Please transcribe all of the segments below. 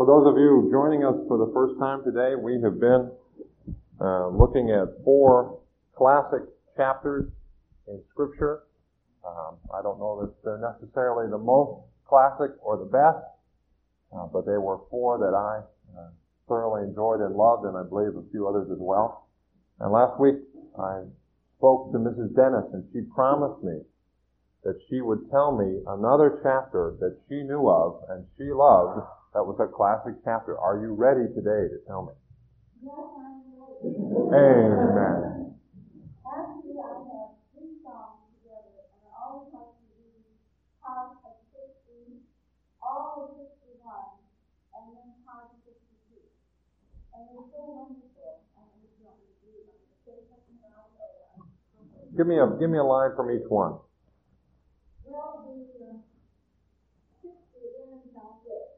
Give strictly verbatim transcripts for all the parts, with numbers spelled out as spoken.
those of you joining us for the first time today, we have been uh, looking at four classic chapters in Scripture. Um, I don't know that they're necessarily the most classic or the best, uh, but they were four that I uh, thoroughly enjoyed and loved, and I believe a few others as well. And last week, I spoke to Missus Dennis, and she promised me that she would tell me another chapter that she knew of and she loved that was a classic chapter. Are you ready today to tell me? Yes, I'm ready. Amen. Actually, I have three songs together, and I always like to read part of sixty, all of sixty-one, and then part of sixty-two. And it's so wonderful. And I just want to do it. Say something about it. Give me a give me a line from each one. Well, the uh, sixty ends like this.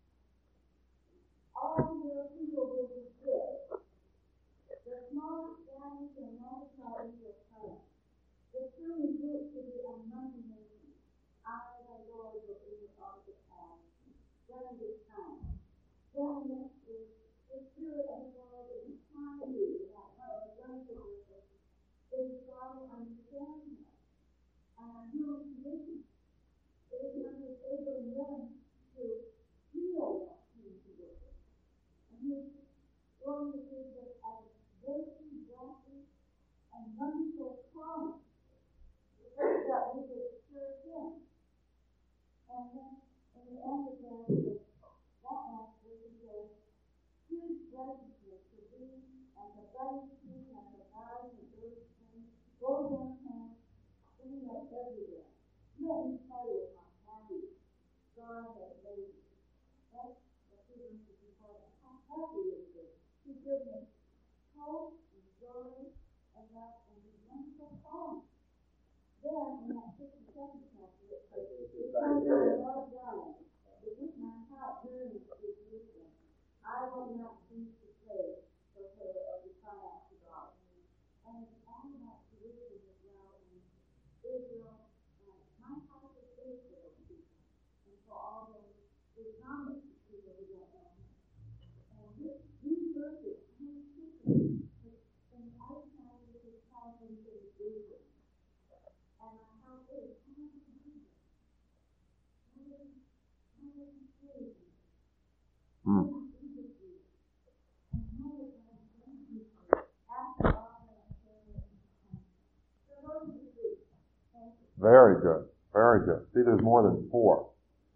All your people will be good. The smallest damage and multiply in your plan. The truly good to be among the nations. I, the Lord, will be on the path during this time. Then next is the Spirit of the Lord is upon you, that one of the words of wisdom is God will understand him. And a human condition. It is not enabling them to heal that human condition. And he's going to give us a greatly blessed and wonderful promise that we would serve him. And then in the end of that, that last verse says, his righteousness to be as a budding tree and the vine of earth spring, goes on hand, springing up everywhere. Let me tell you how happy God has made me. That's the feeling of the Father. How happy is it? He gives me hope and joy and love and his wonderful promise. Then in that sixty-second chapter it says, because of the Lord God, it is my heart yearning to Jerusalem. I will not cease to pray for her or to cry out to God. And it's all about Jerusalem as well. And Israel, uh, my heart is Israel people. And for all those Islamic people who don't know him. And this, these verses, these people, and I find this is how they say Israel. And my heart is, how do you do this? How do you, how do you praise him? How do you do this to you? And how do I thank you after all that prayer and time? So those are the three. Thank you. Very good. Very good. See, there's more than four.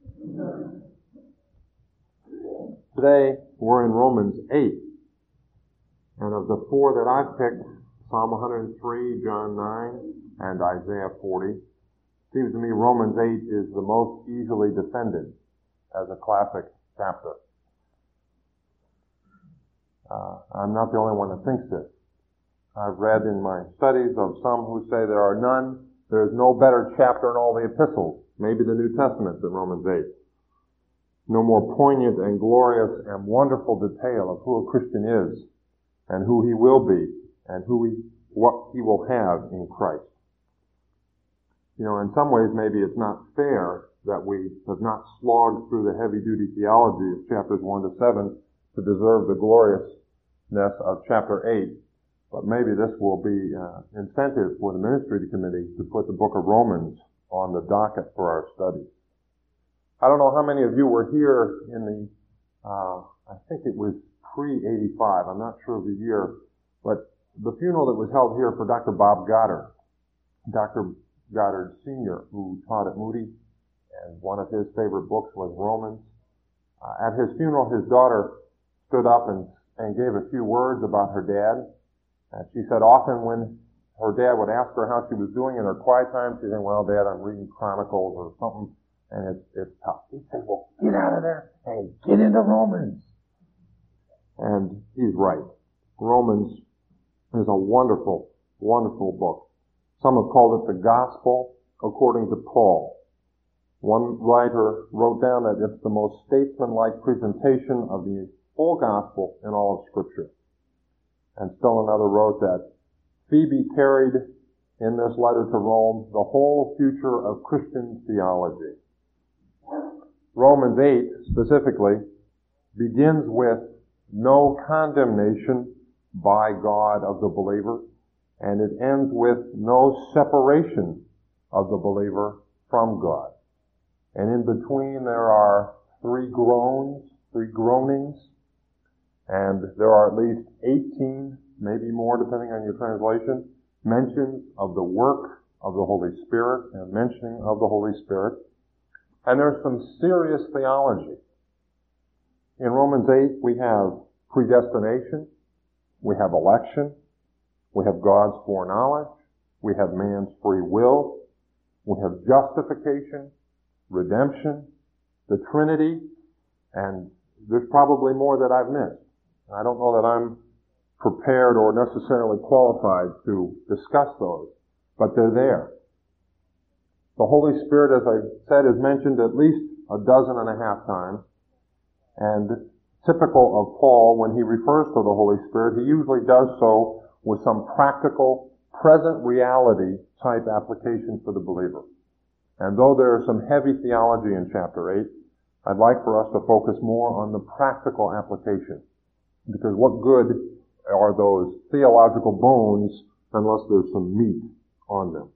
Today, we're in Romans eight. And of the four that I've picked, Psalm one hundred three, John nine, and Isaiah forty, seems to me Romans eight is the most easily defended as a classic chapter. Uh, I'm not the only one that thinks this. I've read in my studies of some who say there are none, there's no better chapter in all the epistles, maybe the New Testament, than Romans eight. No more poignant and glorious and wonderful detail of who a Christian is and who he will be and who he, what he will have in Christ. You know, in some ways maybe it's not fair that we have not slogged through the heavy-duty theology of chapters one to seven to deserve the gloriousness of chapter eight. But maybe this will be uh, incentive for the ministry committee to put the book of Romans on the docket for our study. I don't know how many of you were here in the, uh, I think it was pre eighty-five, I'm not sure of the year, but the funeral that was held here for Doctor Bob Goddard. Doctor Goddard Senior, who taught at Moody, and one of his favorite books was Romans. Uh, at his funeral, his daughter stood up and, and gave a few words about her dad. And she said often when her dad would ask her how she was doing in her quiet time, she'd say, well, Dad, I'm reading Chronicles or something, and it's, it's tough. He'd say, well, get out of there and get into Romans. And he's right. Romans is a wonderful, wonderful book. Some have called it the Gospel according to Paul. One writer wrote down that it's the most statesman-like presentation of the full Gospel in all of Scripture. And still another wrote that Phoebe carried in this letter to Rome the whole future of Christian theology. Romans eight, specifically, begins with no condemnation by God of the believer, and it ends with no separation of the believer from God. And in between there are three groans, three groanings, and there are at least eighteen, maybe more depending on your translation, mentions of the work of the Holy Spirit and mentioning of the Holy Spirit. And there's some serious theology. In Romans eight, we have predestination, we have election, we have God's foreknowledge, we have man's free will, we have justification, redemption, the Trinity, and there's probably more that I've missed. I don't know that I'm prepared or necessarily qualified to discuss those, but they're there. The Holy Spirit, as I said, is mentioned at least a dozen and a half times, and typical of Paul, when he refers to the Holy Spirit, he usually does so with some practical, present reality type application for the believer. And though there is some heavy theology in chapter eight, I'd like for us to focus more on the practical application. Because what good are those theological bones unless there's some meat on them?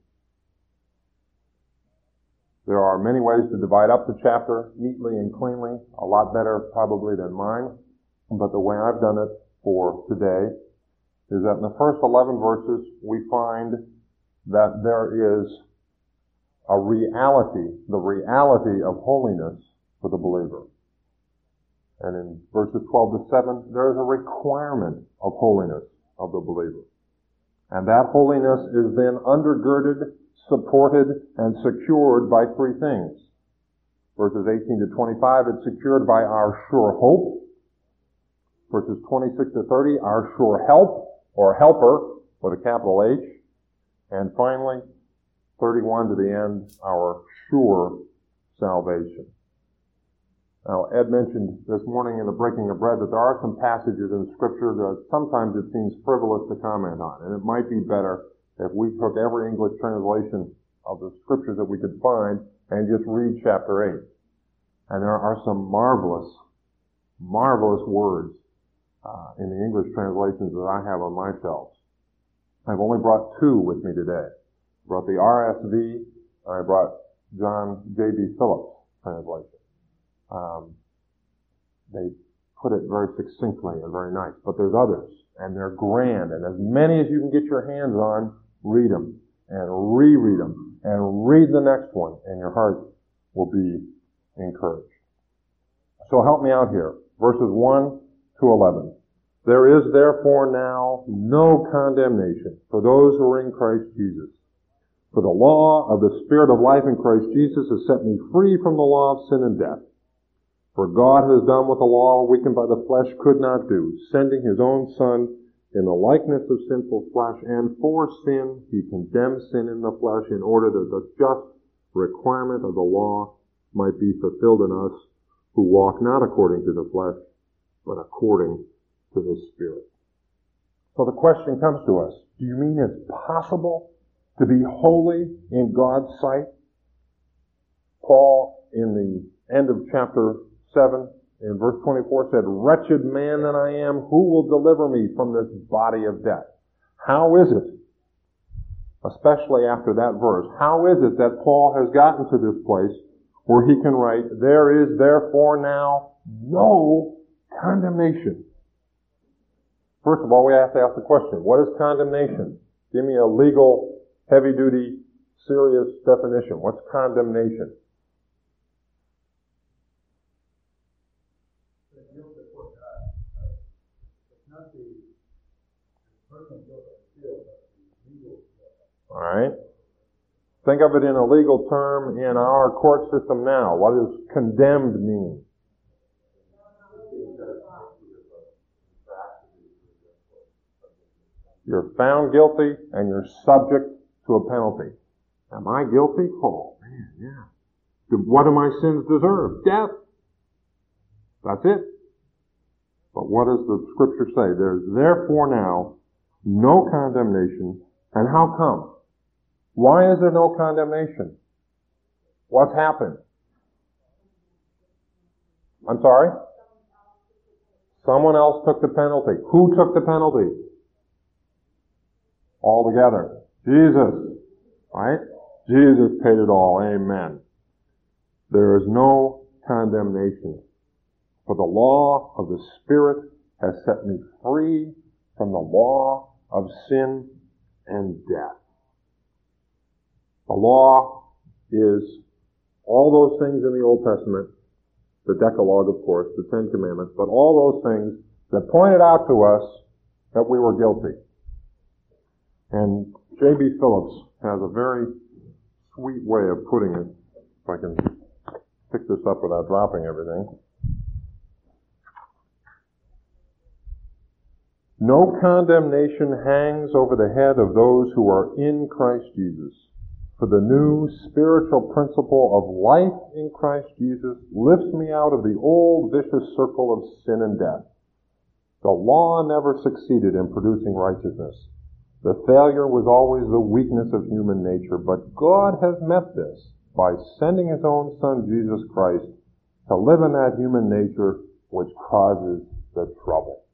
There are many ways to divide up the chapter neatly and cleanly, a lot better probably than mine. But the way I've done it for today is that in the first eleven verses we find that there is a reality, the reality of holiness for the believer. And in verses twelve to seven, there is a requirement of holiness of the believer. And that holiness is then undergirded, supported, and secured by three things. Verses eighteen to twenty-five, it's secured by our sure hope. Verses twenty-six to thirty, our sure help, or helper, with a capital H. And finally, thirty-one to the end, our sure salvation. Now, Ed mentioned this morning in the breaking of bread that there are some passages in Scripture that sometimes it seems frivolous to comment on. And it might be better if we took every English translation of the Scriptures that we could find and just read chapter eight. And there are some marvelous, marvelous words uh, in the English translations that I have on my shelves. I've only brought two with me today. I brought the R S V, and I brought John J B Phillips translation. Um, they put it very succinctly and very nice. But there's others, and they're grand. And as many as you can get your hands on, read them, and reread them, and read the next one, and your heart will be encouraged. So help me out here. Verses one to eleven. There is therefore now no condemnation for those who are in Christ Jesus. For the law of the Spirit of life in Christ Jesus has set me free from the law of sin and death. For God has done what the law, weakened by the flesh, could not do, sending His own Son in the likeness of sinful flesh, and for sin He condemned sin in the flesh in order that the just requirement of the law might be fulfilled in us who walk not according to the flesh, but according to the Spirit. So the question comes to us, do you mean it's possible to be holy in God's sight? Paul, in the end of chapter seven, in verse twenty-four, said, "Wretched man that I am, who will deliver me from this body of death?" How is it, especially after that verse, how is it that Paul has gotten to this place where he can write, "There is therefore now no condemnation"? First of all, we have to ask the question, what is condemnation? Give me a legal, heavy-duty, serious definition. What's condemnation? All right. Think of it in a legal term in our court system now. What does condemned mean? You're found guilty and you're subject to a penalty. Am I guilty? Oh, man, yeah. What do my sins deserve? Death. That's it. But what does the Scripture say? There's therefore now no condemnation. And how come? Why is there no condemnation? What's happened? I'm sorry? Someone else took the penalty. Who took the penalty? All together. Jesus. Right? Jesus paid it all. Amen. There is no condemnation. For the law of the Spirit has set me free from the law of sin and death. The law is all those things in the Old Testament, the Decalogue, of course, the Ten Commandments, but all those things that pointed out to us that we were guilty. And J B. Phillips has a very sweet way of putting it, if I can pick this up without dropping everything. No condemnation hangs over the head of those who are in Christ Jesus. For the new spiritual principle of life in Christ Jesus lifts me out of the old vicious circle of sin and death. The law never succeeded in producing righteousness. The failure was always the weakness of human nature, but God has met this by sending His own Son, Jesus Christ, to live in that human nature which causes the trouble.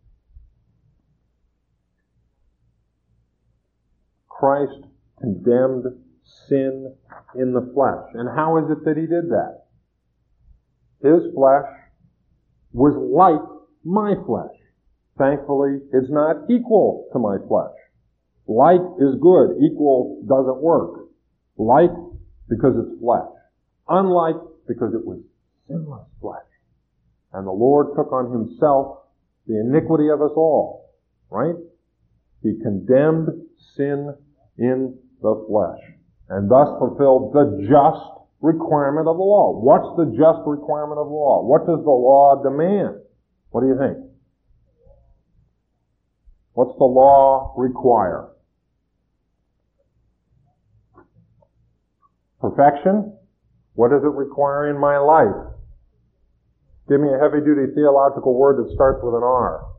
Christ condemned sin in the flesh. And how is it that He did that? His flesh was like my flesh. Thankfully, it's not equal to my flesh. Like is good. Equal doesn't work. Like because it's flesh. Unlike because it was sinless flesh. And the Lord took on Himself the iniquity of us all. Right? He condemned sin in the flesh, and thus fulfilled the just requirement of the law. What's the just requirement of the law? What does the law demand? What do you think? What's the law require? Perfection? What does it require in my life? Give me a heavy-duty theological word that starts with an R.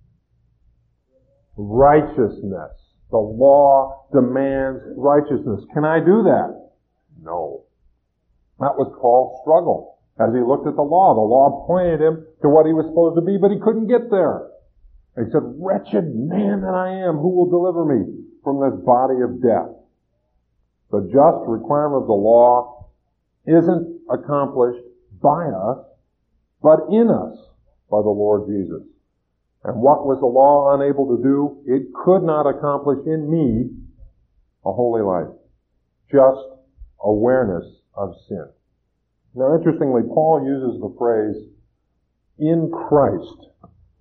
Righteousness. The law demands righteousness. Can I do that? No. That was Paul's struggle. As he looked at the law, the law pointed him to what he was supposed to be, but he couldn't get there. He said, "Wretched man that I am, who will deliver me from this body of death?" The just requirement of the law isn't accomplished by us, but in us by the Lord Jesus. And what was the law unable to do? It could not accomplish in me a holy life. Just awareness of sin. Now, interestingly, Paul uses the phrase, "in Christ,"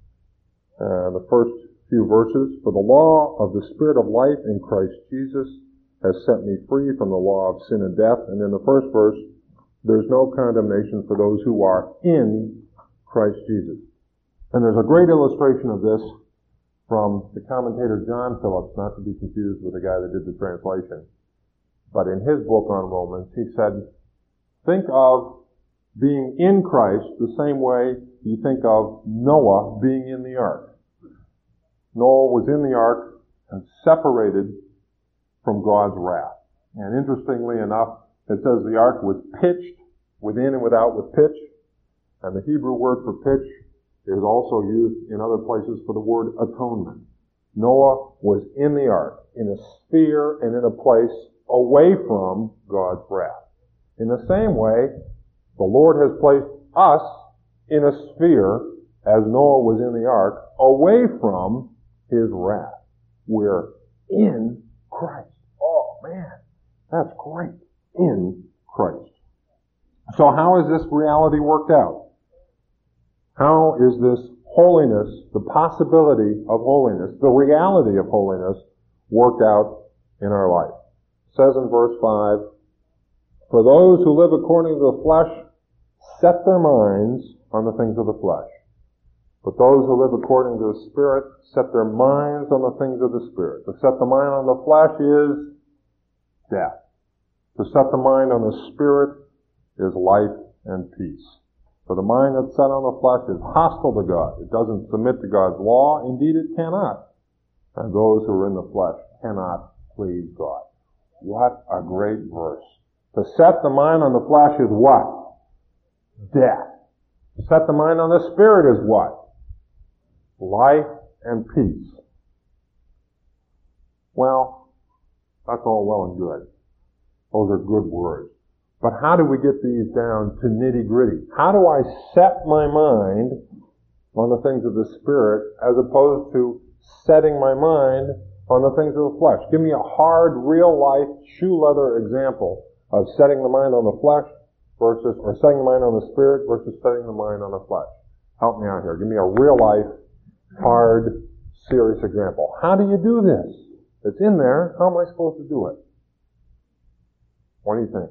uh, the first few verses. "For the law of the Spirit of life in Christ Jesus has set me free from the law of sin and death." And in the first verse, there's no condemnation for those who are in Christ Jesus. And there's a great illustration of this from the commentator John Phillips, not to be confused with the guy that did the translation. But in his book on Romans, he said, think of being in Christ the same way you think of Noah being in the ark. Noah was in the ark and separated from God's wrath. And interestingly enough, it says the ark was pitched within and without with pitch. And the Hebrew word for pitch is also used in other places for the word atonement. Noah was in the ark, in a sphere and in a place away from God's wrath. In the same way, the Lord has placed us in a sphere, as Noah was in the ark, away from His wrath. We're in Christ. Oh man, that's great. In Christ. So how is this reality worked out? How is this holiness, the possibility of holiness, the reality of holiness, worked out in our life? It says in verse five, "For those who live according to the flesh set their minds on the things of the flesh. But those who live according to the Spirit set their minds on the things of the Spirit." To set the mind on the flesh is death. To set the mind on the Spirit is life and peace. For the mind that's set on the flesh is hostile to God. It doesn't submit to God's law. Indeed, it cannot. And those who are in the flesh cannot please God. What a great verse. To set the mind on the flesh is what? Death. To set the mind on the Spirit is what? life and peace. Well, that's all well and good. Those are good words. But how do we get these down to nitty-gritty? How do I set my mind on the things of the Spirit as opposed to setting my mind on the things of the flesh? Give me a hard, real-life, shoe-leather example of setting the mind on the flesh versus, or setting the mind on the Spirit versus setting the mind on the flesh. Help me out here. Give me a real-life, hard, serious example. How do you do this? It's in there. How am I supposed to do it? What do you think?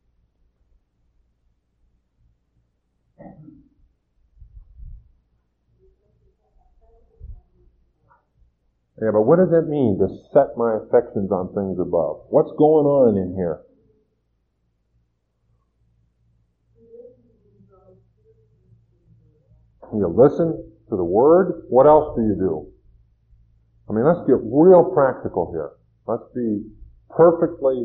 Yeah, but what does it mean to set my affections on things above? What's going on in here? You listen to the Word. What else do you do? I mean, let's get real practical here. Let's be perfectly...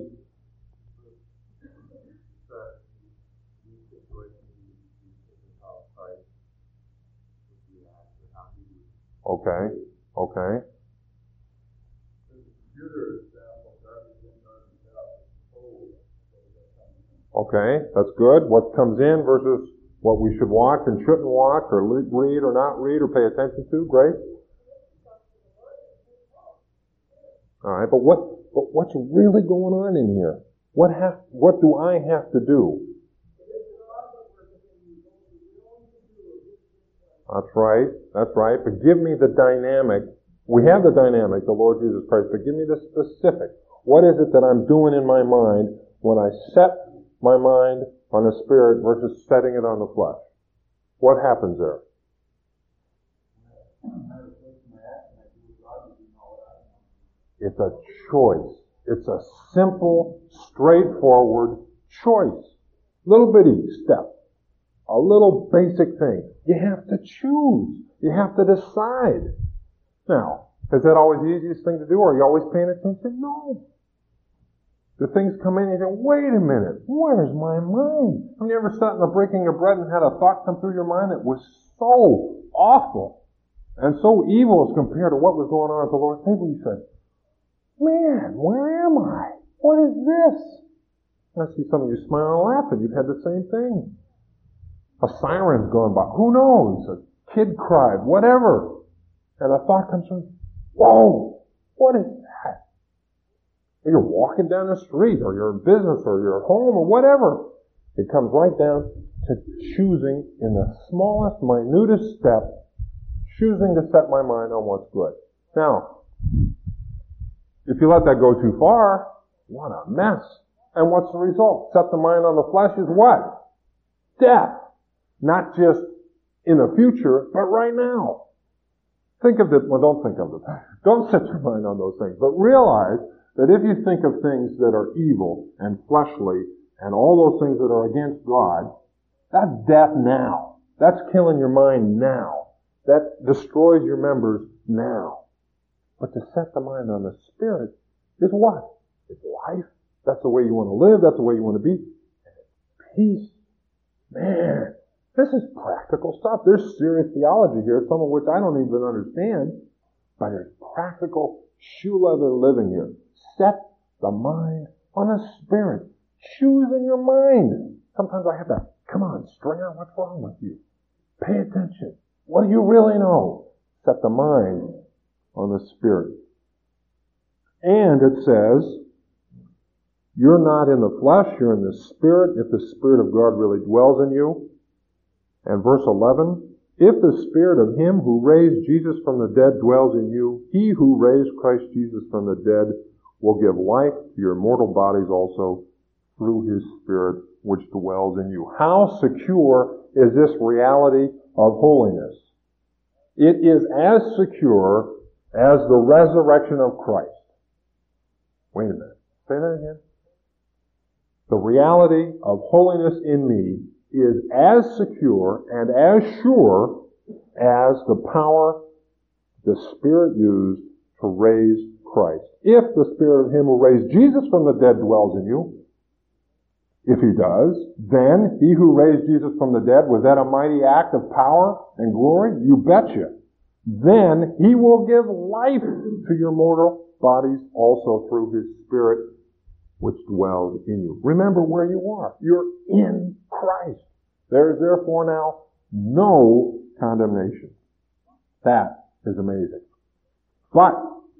Okay, okay. Okay, that's good. What comes in versus what we should watch and shouldn't watch or read or not read or pay attention to. Great. All right, but what but what's really going on in here? What have what do I have to do? That's right. That's right. But give me the dynamic. We have the dynamic, the Lord Jesus Christ, but give me the specific. What is it that I'm doing in my mind when I set my mind on the Spirit versus setting it on the flesh? What happens there? It's a choice. It's a simple, straightforward choice. Little bitty step. A little basic thing. You have to choose. You have to decide. Now, is that always the easiest thing to do? Are you always paying attention? No. The things come in and you say, wait a minute, where's my mind? Have you ever sat in the breaking of bread and had a thought come through your mind that was so awful and so evil as compared to what was going on at the Lord's table? You said, man, where am I? What is this? I see some of you smiling and laughing. You've had the same thing. A siren's gone by. Who knows? A kid cried. Whatever. And a thought comes through. Whoa! What is that? You're walking down the street, or you're in business, or you're at home, or whatever. It comes right down to choosing in the smallest, minutest step, choosing to set my mind on what's good. Now, if you let that go too far, what a mess. And what's the result? Set the mind on the flesh is what? Death. Not just in the future, but right now. Think of it, well, don't think of it. Don't set your mind on those things. But realize that if you think of things that are evil and fleshly and all those things that are against God, that's death now. That's killing your mind now. That destroys your members now. But to set the mind on the Spirit is what? It's life. That's the way you want to live. That's the way you want to be. And it's peace. Man, this is practical stuff. There's serious theology here, some of which I don't even understand. But there's practical shoe leather living here. Set the mind on the Spirit. Choose in your mind. Sometimes I have to, come on, Stringer, what's wrong with you? Pay attention. What do you really know? Set the mind on the Spirit. And it says, you're not in the flesh, you're in the Spirit, if the Spirit of God really dwells in you. And verse eleven, if the Spirit of Him who raised Jesus from the dead dwells in you, He who raised Christ Jesus from the dead will give life to your mortal bodies also through His Spirit which dwells in you. How secure is this reality of holiness? It is as secure as the resurrection of Christ. Wait a minute. Say that again. The reality of holiness in me is as secure and as sure as the power the Spirit used to raise Christ. If the Spirit of Him who raised Jesus from the dead dwells in you, if He does, then He who raised Jesus from the dead, was that a mighty act of power and glory? You betcha. then he will give life to your mortal bodies also through his Spirit which dwells in you. Remember where you are. You're in Christ. There is therefore now no condemnation. That is amazing. But,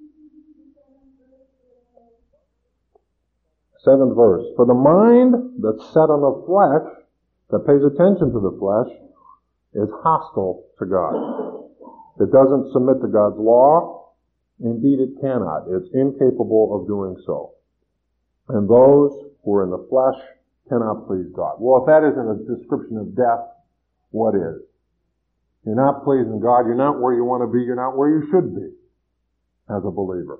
seventh verse, for the mind that's set on the flesh, that pays attention to the flesh, is hostile to God. It doesn't submit to God's law. Indeed, it cannot. It's incapable of doing so. And those who are in the flesh cannot please God. Well, if that isn't a description of death, what is? You're not pleasing God. You're not where you want to be. You're not where you should be as a believer.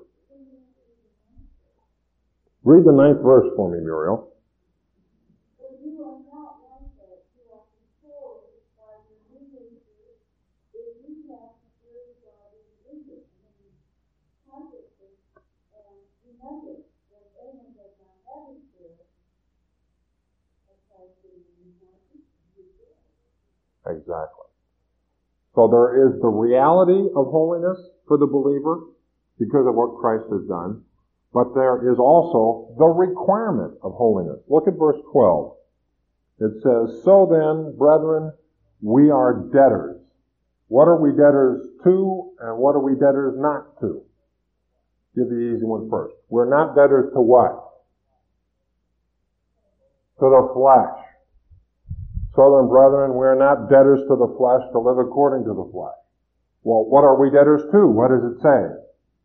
Read the ninth verse for me, Muriel. Exactly. So there is the reality of holiness for the believer because of what Christ has done, but there is also the requirement of holiness. Look at verse twelve. It says, so then, brethren, we are debtors. What are we debtors to, and what are we debtors not to? Give the easy one first. We're not debtors to what? To the flesh. So then, brethren, we are not debtors to the flesh to live according to the flesh. Well, what are we debtors to? What does it say?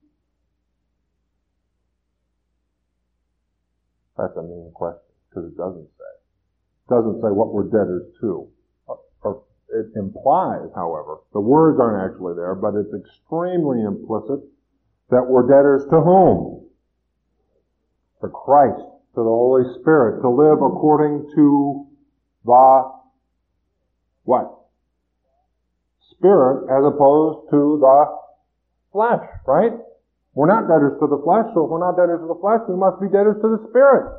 That's a mean question, because it doesn't say. It doesn't say what we're debtors to. Or it implies, however, the words aren't actually there, but it's extremely implicit that we're debtors to whom? To Christ, to the Holy Spirit, to live according to the what? Spirit as opposed to the flesh, right? We're not debtors to the flesh, so if we're not debtors to the flesh, we must be debtors to the Spirit.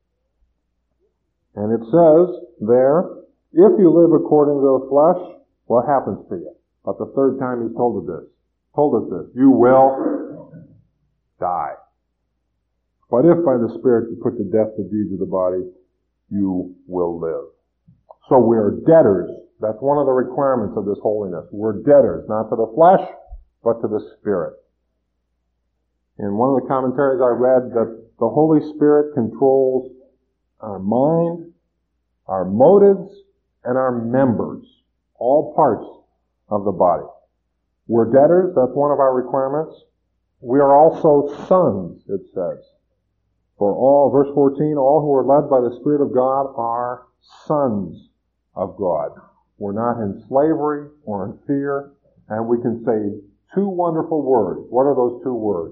And it says there, if you live according to the flesh, what happens to you? About the third time he's told us this. Told us this. You will die. But if by the Spirit you put to death the deeds of the body, you will live. So we are debtors. That's one of the requirements of this holiness. We're debtors, not to the flesh, but to the Spirit. In one of the commentaries I read that the Holy Spirit controls our mind, our motives, and our members. All parts of the body. We're debtors. That's one of our requirements. We are also sons, it says. For all, verse fourteen, all who are led by the Spirit of God are sons of God. We're not in slavery or in fear, and we can say two wonderful words. What are those two words?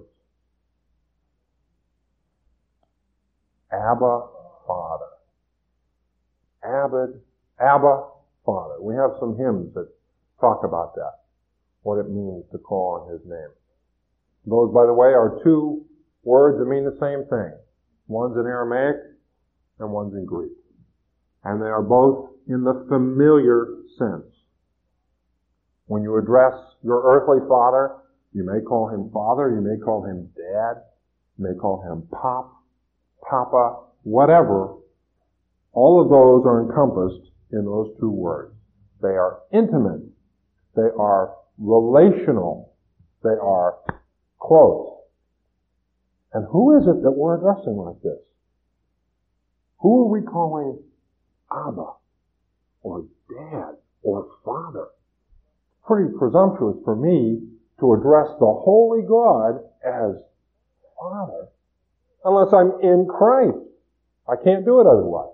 Abba, Father. Abba, Abba, Father. We have some hymns that talk about that, what it means to call on His name. Those, by the way, are two words that mean the same thing. One's in Aramaic and one's in Greek. And they are both in the familiar sense. When you address your earthly father, you may call him Father, you may call him Dad, you may call him Pop, Papa, whatever. All of those are encompassed in those two words. They are intimate. They are relational. They are close. And who is it that we're addressing like this? Who are we calling Abba, or Dad, or Father? Pretty presumptuous for me to address the Holy God as Father, unless I'm in Christ. I can't do it otherwise.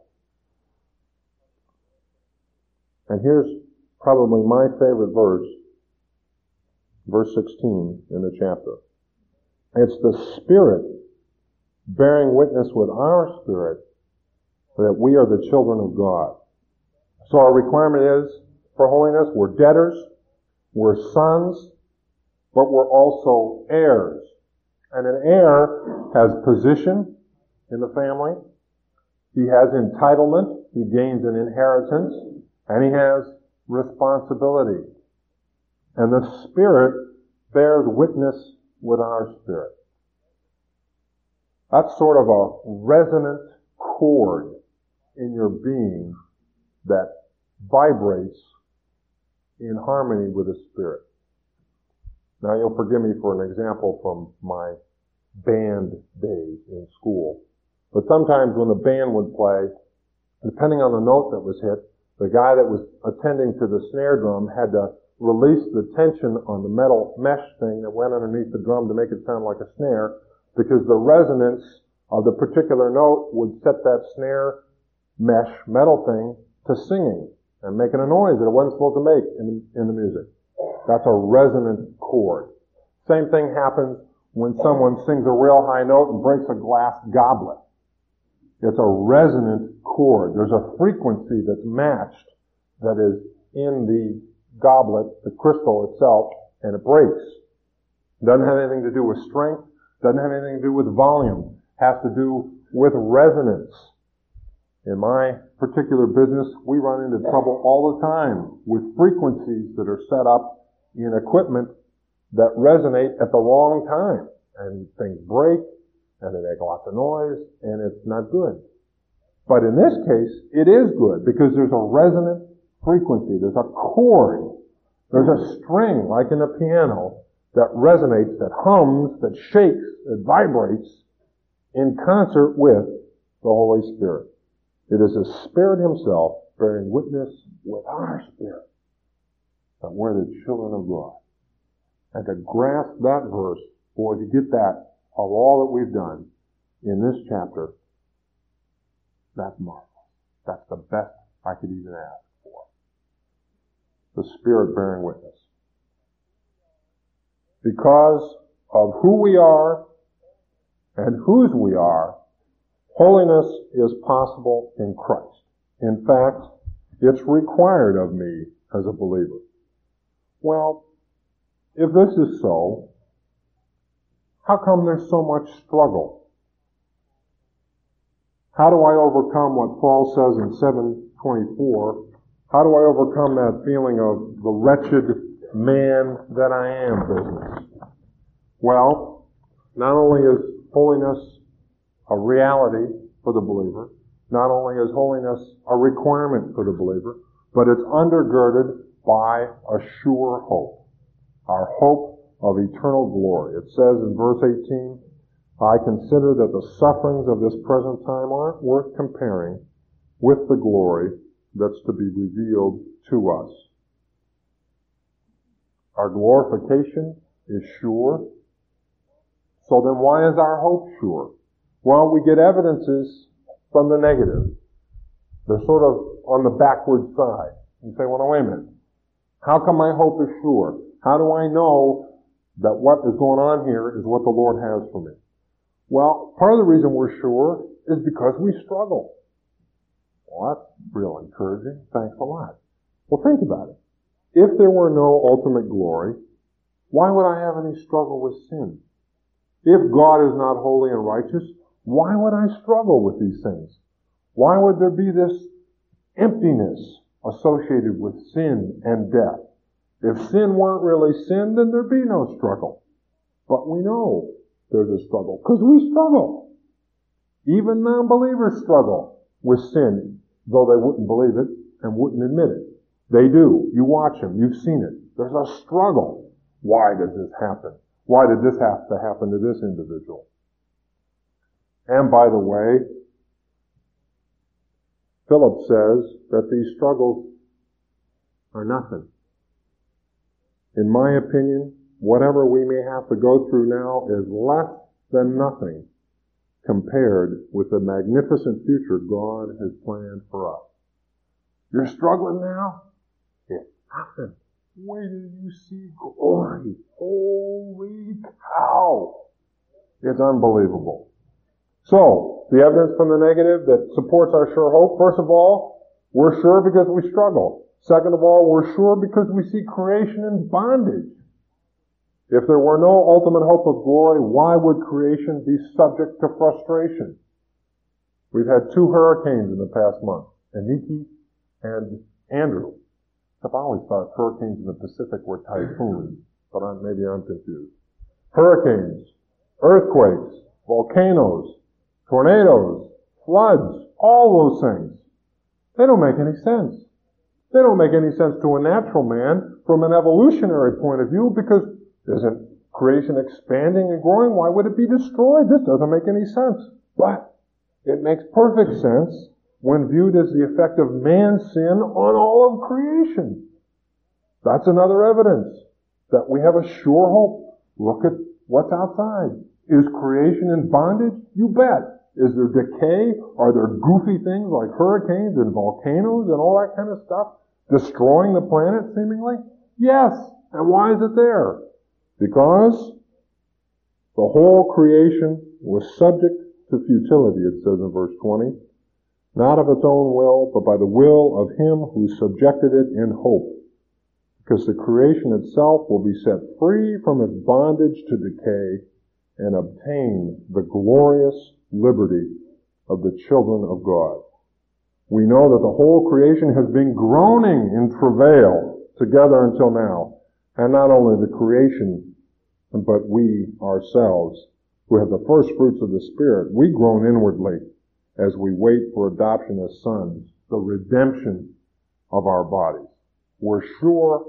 And here's probably my favorite verse, verse sixteen in the chapter. It's the Spirit bearing witness with our spirit that we are the children of God. So our requirement is, for holiness, we're debtors, we're sons, but we're also heirs. And an heir has position in the family, he has entitlement, he gains an inheritance, and he has responsibility. And the Spirit bears witness with our spirit. That's sort of a resonant chord in your being that vibrates in harmony with the Spirit. Now you'll forgive me for an example from my band days in school. But sometimes when the band would play, depending on the note that was hit, the guy that was attending to the snare drum had to release the tension on the metal mesh thing that went underneath the drum to make it sound like a snare, because the resonance of the particular note would set that snare mesh metal thing to singing and making a noise that it wasn't supposed to make in, in the music. That's a resonant chord. Same thing happens when someone sings a real high note and breaks a glass goblet. It's a resonant chord. There's a frequency that's matched that is in the goblet, the crystal itself, and it breaks. Doesn't have anything to do with strength, doesn't have anything to do with volume, has to do with resonance. In my particular business, we run into trouble all the time with frequencies that are set up in equipment that resonate at the wrong time. And things break, and they make lots of noise, and it's not good. But in this case, it is good, because there's a resonant frequency. There's a chord. There's a string, like in a piano, that resonates, that hums, that shakes, that vibrates in concert with the Holy Spirit. It is the Spirit Himself bearing witness with our spirit that we're the children of God. And to grasp that verse, or to get that of all that we've done in this chapter, that's marvelous. That's the best I could even ask for. The Spirit bearing witness. Because of who we are and whose we are, holiness is possible in Christ. In fact, it's required of me as a believer. Well, if this is so, how come there's so much struggle? How do I overcome what Paul says in seven twenty-four? How do I overcome that feeling of the wretched man that I am business? Well, not only is holiness a reality for the believer, not only is holiness a requirement for the believer, but it's undergirded by a sure hope. Our hope of eternal glory. It says in verse eighteen, I consider that the sufferings of this present time aren't worth comparing with the glory that's to be revealed to us. Our glorification is sure. So then why is our hope sure? Well, we get evidences from the negative. They're sort of on the backward side. You say, well, no, wait a minute. How come my hope is sure? How do I know that what is going on here is what the Lord has for me? Well, part of the reason we're sure is because we struggle. Well, that's real encouraging. Thanks a lot. Well, think about it. If there were no ultimate glory, why would I have any struggle with sin? If God is not holy and righteous, why would I struggle with these things? Why would there be this emptiness associated with sin and death? If sin weren't really sin, then there'd be no struggle. But we know there's a struggle, because we struggle. Even non-believers struggle with sin, though they wouldn't believe it and wouldn't admit it. They do. You watch them. You've seen it. There's a struggle. Why does this happen? Why did this have to happen to this individual? And by the way, Philip says that these struggles are nothing. In my opinion, whatever we may have to go through now is less than nothing compared with the magnificent future God has planned for us. You're struggling now? It's nothing. Wait till you see glory. Holy cow! It's unbelievable. So, the evidence from the negative that supports our sure hope, first of all, we're sure because we struggle. Second of all, we're sure because we see creation in bondage. If there were no ultimate hope of glory, why would creation be subject to frustration? We've had two hurricanes in the past month, Eniki and Andrew. Except I always thought hurricanes in the Pacific were typhoons, but I'm, maybe I'm confused. Hurricanes, earthquakes, volcanoes, tornadoes, floods, all those things. They don't make any sense. They don't make any sense to a natural man from an evolutionary point of view, because isn't creation expanding and growing? Why would it be destroyed? This doesn't make any sense. But it makes perfect sense when viewed as the effect of man's sin on all of creation. That's another evidence that we have a sure hope. Look at what's outside. Is creation in bondage? You bet. Is there decay? Are there goofy things like hurricanes and volcanoes and all that kind of stuff destroying the planet seemingly? Yes. And why is it there? Because the whole creation was subject to futility, it says in verse twenty, not of its own will, but by the will of him who subjected it in hope. Because the creation itself will be set free from its bondage to decay and obtain the glorious liberty of the children of God. We know that the whole creation has been groaning in travail together until now. And not only the creation, but we ourselves, who have the first fruits of the Spirit, we groan inwardly as we wait for adoption as sons, the redemption of our bodies. We're sure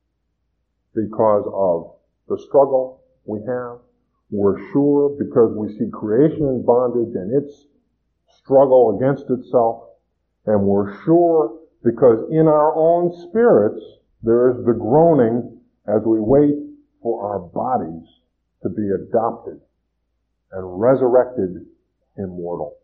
because of the struggle we have. We're sure because we see creation in bondage and its struggle against itself. And we're sure because in our own spirits there is the groaning as we wait for our bodies to be adopted and resurrected immortal.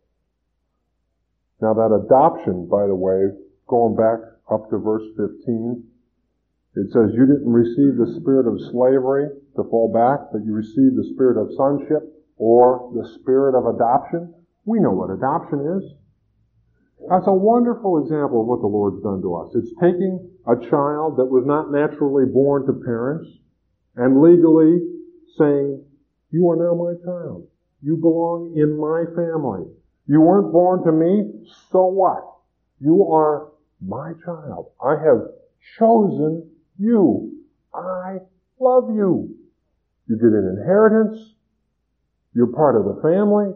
Now that adoption, by the way, going back up to verse fifteen, it says, you didn't receive the spirit of slavery to fall back, but you received the spirit of sonship, or the spirit of adoption. We know what adoption is. That's a wonderful example of what the Lord's done to us. It's taking a child that was not naturally born to parents and legally saying, you are now my child. You belong in my family. You weren't born to me, so what? You are my child. I have chosen you. I love you. You get an inheritance. You're part of the family.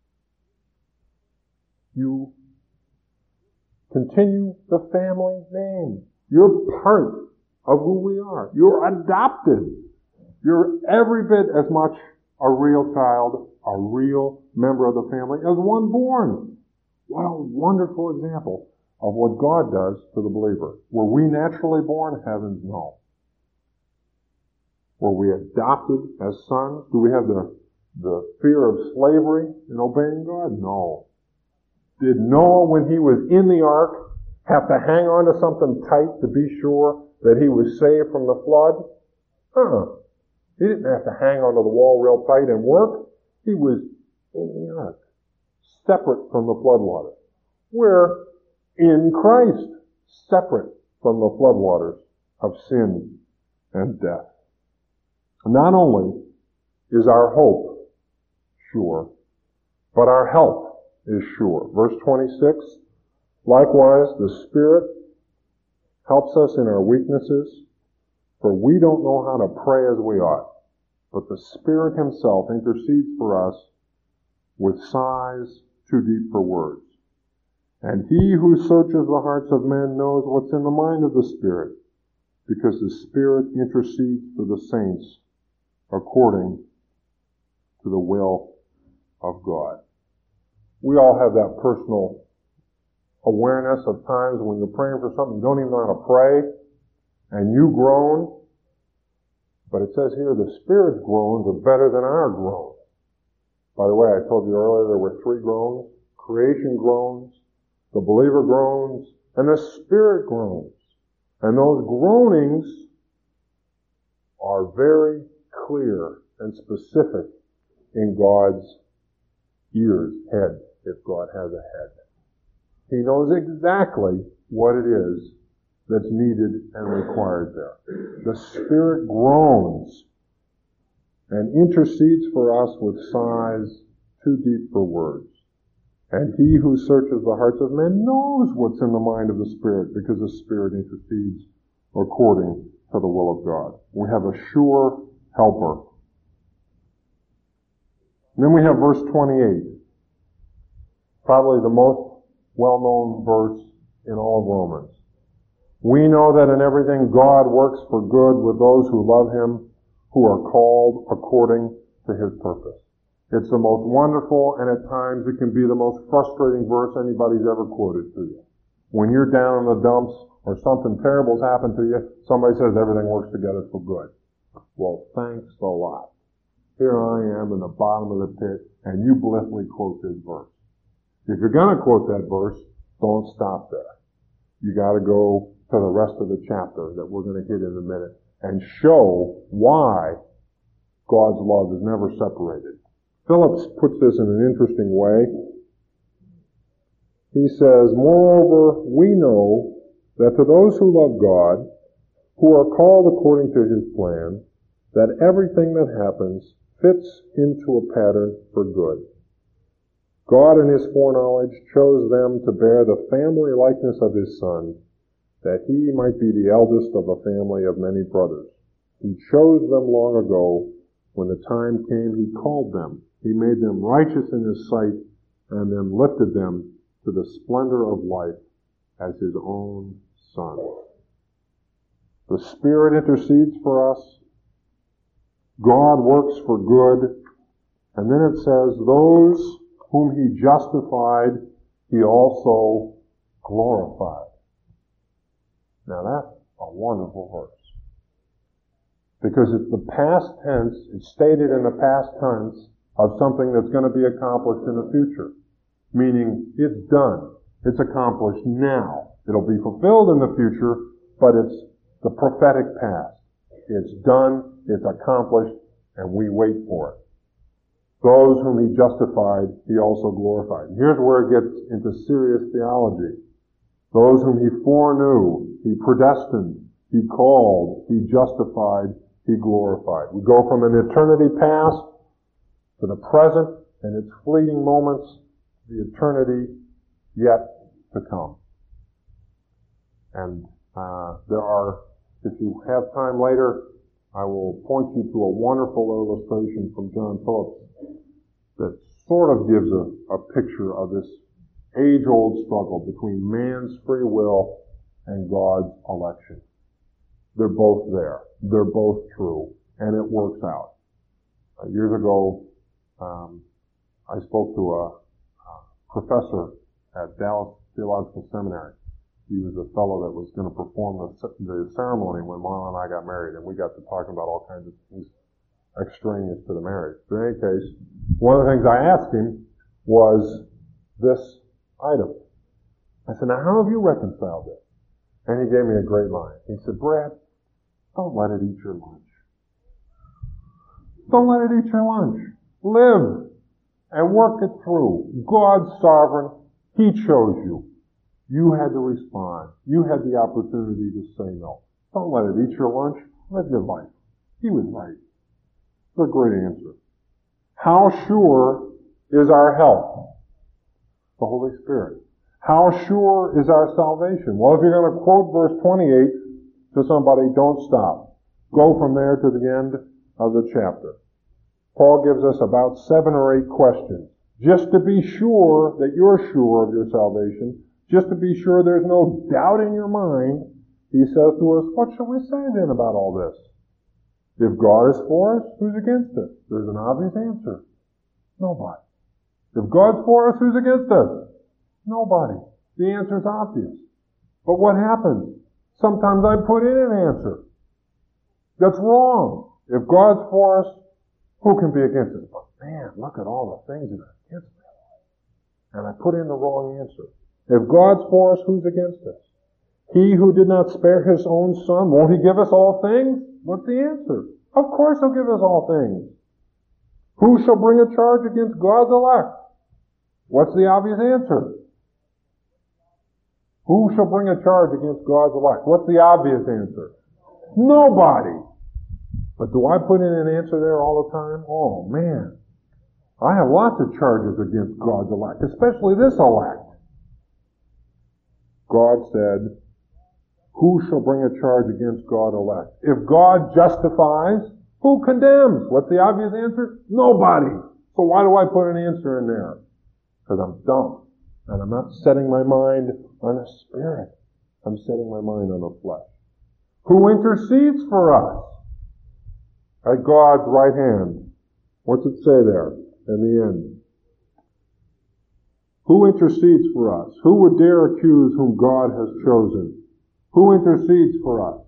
You continue the family name. You're part of who we are. You're adopted. You're every bit as much a real child, a real member of the family as one born. What a wonderful example of what God does to the believer. Were we naturally born? Heavens, no. Were we adopted as sons? Do we have the, the fear of slavery in obeying God? No. Did Noah, when he was in the ark, have to hang on to something tight to be sure that he was saved from the flood? Uh-uh. He didn't have to hang onto the wall real tight and work. He was in the ark, separate from the floodwaters. We're in Christ, separate from the floodwaters of sin and death. Not only is our hope sure, but our help is sure. Verse twenty-six, likewise the Spirit helps us in our weaknesses, for we don't know how to pray as we ought, but the Spirit Himself intercedes for us with sighs too deep for words. And He who searches the hearts of men knows what's in the mind of the Spirit, because the Spirit intercedes for the saints according to the will of God. We all have that personal awareness of times when you're praying for something, you don't even know how to pray, and you groan. But it says here the Spirit's groans are better than our groans. By the way, I told you earlier there were three groans. Creation groans, the believer groans, and the Spirit groans. And those groanings are very clear and specific in God's ears, head, if God has a head. He knows exactly what it is that's needed and required there. The Spirit groans and intercedes for us with sighs too deep for words. And He who searches the hearts of men knows what's in the mind of the Spirit, because the Spirit intercedes according to the will of God. We have a sure helper. And then we have verse twenty-eight. Probably the most well-known verse in all of Romans. We know that in everything God works for good with those who love Him, who are called according to His purpose. It's the most wonderful, and at times it can be the most frustrating verse anybody's ever quoted to you. When you're down in the dumps or something terrible's happened to you, somebody says everything works together for good. Well, thanks a lot. Here I am in the bottom of the pit, and you blithely quote this verse. If you're going to quote that verse, don't stop there. You got to go to the rest of the chapter that we're going to hit in a minute and show why God's love is never separated. Phillips puts this in an interesting way. He says, moreover, we know that to those who love God, who are called according to His plan, that everything that happens fits into a pattern for good. God in His foreknowledge chose them to bear the family likeness of His Son, that He might be the eldest of a family of many brothers. He chose them long ago. When the time came, He called them. He made them righteous in His sight, and then lifted them to the splendor of life as His own Son. The Spirit intercedes for us. God works for good. And then it says, those whom He justified, He also glorified. Now that's a wonderful verse. Because it's the past tense, it's stated in the past tense of something that's going to be accomplished in the future. Meaning, it's done. It's accomplished now. It'll be fulfilled in the future, but it's the prophetic past. It's done, it's accomplished, and we wait for it. Those whom He justified, He also glorified. And here's where it gets into serious theology. Those whom He foreknew, He predestined, He called, He justified, He glorified. We go from an eternity past to the present and its fleeting moments, the eternity yet to come. And uh, there are, if you have time later, I will point you to a wonderful illustration from John Phillips that sort of gives a, a picture of this age-old struggle between man's free will and God's election. They're both there. They're both true. And it works out. Uh, years ago, um, I spoke to a, a professor at Dallas Theological Seminary. He was a fellow that was going to perform the, the ceremony when Marla and I got married, and we got to talking about all kinds of things extraneous to the marriage. But in any case, one of the things I asked him was this item. I said, now how have you reconciled this? And he gave me a great line. He said, Brad, don't let it eat your lunch. Don't let it eat your lunch. Live and work it through. God's sovereign. He chose you. You had to respond. You had the opportunity to say no. Don't let it eat your lunch. Live your life. He was right. It's a great answer. How sure is our help? The Holy Spirit. How sure is our salvation? Well, if you're going to quote verse twenty-eight to somebody, don't stop. Go from there to the end of the chapter. Paul gives us about seven or eight questions. Just to be sure that you're sure of your salvation, just to be sure there's no doubt in your mind, he says to us, what shall we say then about all this? If God is for us, who's against us? There's an obvious answer. Nobody. If God's for us, who's against us? Nobody. The answer's obvious. But what happens? Sometimes I put in an answer that's wrong. If God's for us, who can be against us? But man, look at all the things that are against me. And I put in the wrong answer. If God's for us, who's against us? He who did not spare His own Son, won't He give us all things? What's the answer? Of course He'll give us all things. Who shall bring a charge against God's elect? What's the obvious answer? Who shall bring a charge against God's elect? What's the obvious answer? Nobody. But do I put in an answer there all the time? Oh, man. I have lots of charges against God's elect, especially this elect. God said, Who shall bring a charge against God elect? If God justifies, who condemns? What's the obvious answer? Nobody. So why do I put an answer in there? Because I'm dumb. And I'm not setting my mind on the Spirit. I'm setting my mind on the flesh. Who intercedes for us? At God's right hand. What's it say there in the end? Who intercedes for us? Who would dare accuse whom God has chosen? Who intercedes for us?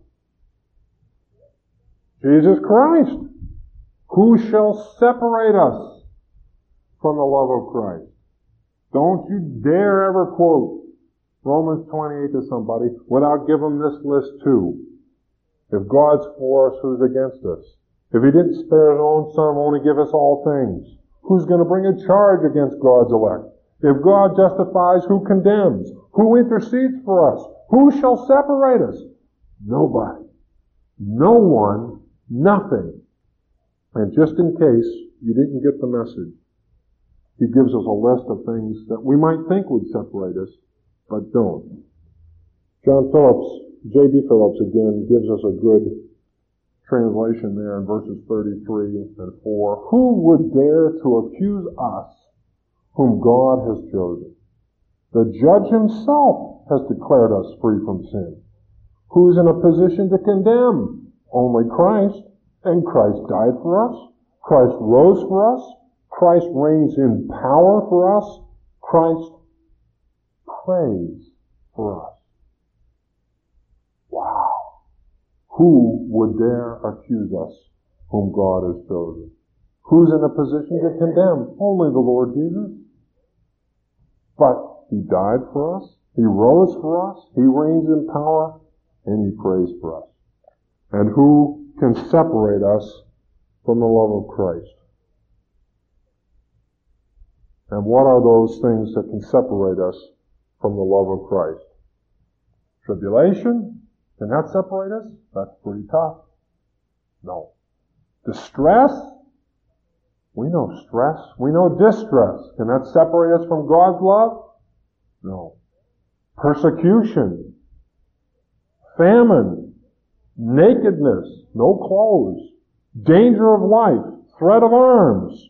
Jesus Christ. Who shall separate us from the love of Christ? Don't you dare ever quote Romans twenty-eight to somebody without giving this list too. If God's for us, who's against us? If He didn't spare His own Son, won't He give us all things? Who's going to bring a charge against God's elect? If God justifies, who condemns? Who intercedes for us? Who shall separate us? Nobody. No one. Nothing. And just in case you didn't get the message, He gives us a list of things that we might think would separate us, but don't. John Phillips, J B Phillips again, gives us a good translation there in verses thirty-three and four. Who would dare to accuse us whom God has chosen? The Judge Himself has declared us free from sin. Who's in a position to condemn? Only Christ. And Christ died for us. Christ rose for us. Christ reigns in power for us. Christ prays for us. Wow. Who would dare accuse us whom God has chosen? Who's in a position to condemn? Only the Lord Jesus. But He died for us. He rose for us. He reigns in power. And He prays for us. And who can separate us from the love of Christ? And what are those things that can separate us from the love of Christ? Tribulation? Can that separate us? That's pretty tough. No. Distress? We know stress. We know distress. Can that separate us from God's love? No. Persecution? Famine? Nakedness? No clothes? Danger of life? Threat of arms?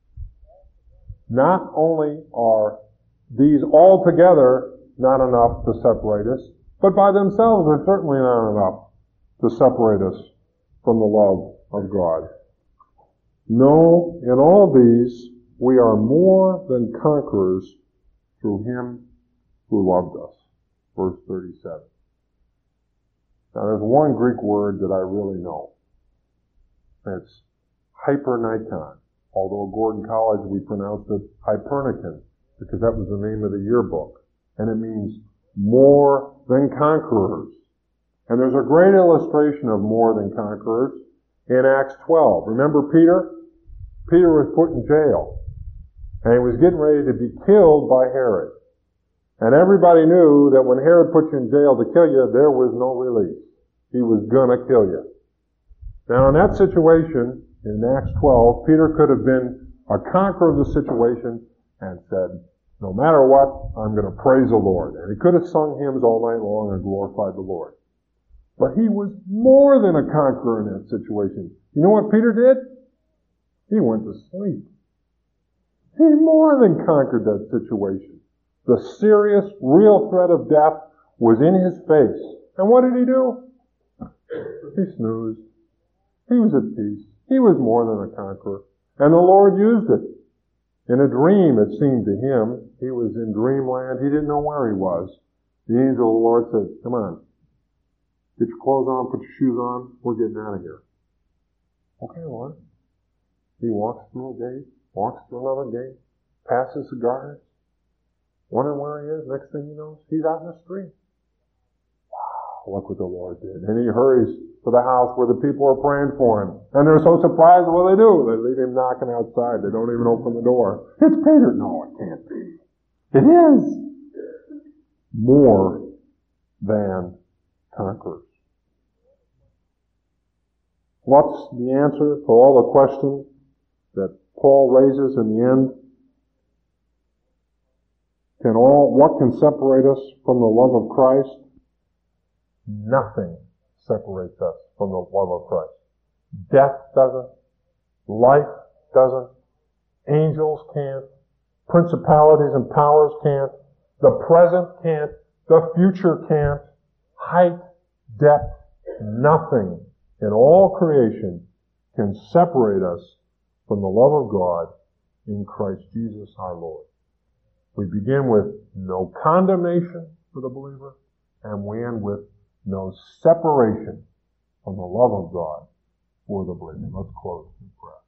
Not only are these altogether not enough to separate us, but by themselves they're certainly not enough to separate us from the love of God. No, in all these, we are more than conquerors through Him who loved us. Verse thirty-seven. Now there's one Greek word that I really know. It's hypernikon. Although at Gordon College we pronounced it Hypernikon, because that was the name of the yearbook. And it means more than conquerors. And there's a great illustration of more than conquerors in Acts twelve. Remember Peter? Peter was put in jail. And he was getting ready to be killed by Herod. And everybody knew that when Herod put you in jail to kill you, there was no release. He was gonna kill you. Now in that situation, in Acts twelve, Peter could have been a conqueror of the situation and said, no matter what, I'm going to praise the Lord. And he could have sung hymns all night long and glorified the Lord. But he was more than a conqueror in that situation. You know what Peter did? He went to sleep. He more than conquered that situation. The serious, real threat of death was in his face. And what did he do? He snoozed. He was at peace. He was more than a conqueror. And the Lord used it. In a dream, it seemed to him, he was in dreamland. He didn't know where he was. The angel of the Lord said, come on. Get your clothes on, put your shoes on. We're getting out of here. Okay, Lord. He walks through a gate, walks through another gate, passes the guards, wondering where he is. Next thing he knows, he's out in the street. Wow, look what the Lord did. And he hurries to the house where the people are praying for him. And they're so surprised, what do they do? They leave him knocking outside. They don't even open the door. It's Peter. No, it can't be. It is. More than conquerors. What's the answer to all the questions that Paul raises in the end? Can all, what can separate us from the love of Christ? Nothing separates us from the love of Christ. Death doesn't. Life doesn't. Angels can't. Principalities and powers can't. The present can't. The future can't. Height, depth, nothing in all creation can separate us from the love of God in Christ Jesus our Lord. We begin with no condemnation for the believer, and we end with no separation from the love of God for the believer. Let's close in prayer.